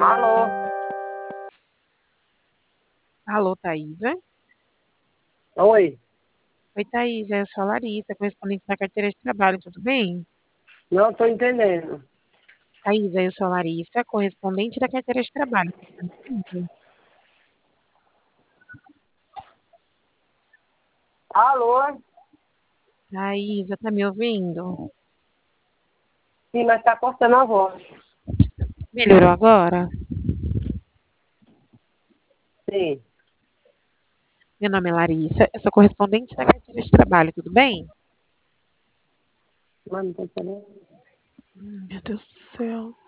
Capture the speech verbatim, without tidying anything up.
Alô? Alô, Thaisa? Oi? Oi, Thaisa, eu sou a Larissa, correspondente da carteira de trabalho, tudo bem? Não estou entendendo. Thaisa, eu sou a Larissa, correspondente da carteira de trabalho. Tá me ouvindo? Alô? Thaisa, tá me ouvindo? Sim, mas está cortando a voz. Melhorou agora? Sim. Meu nome é Larissa, eu sou correspondente da carteira de trabalho, tudo bem? Mas não estou entendendo. Hum, Meu Deus do céu.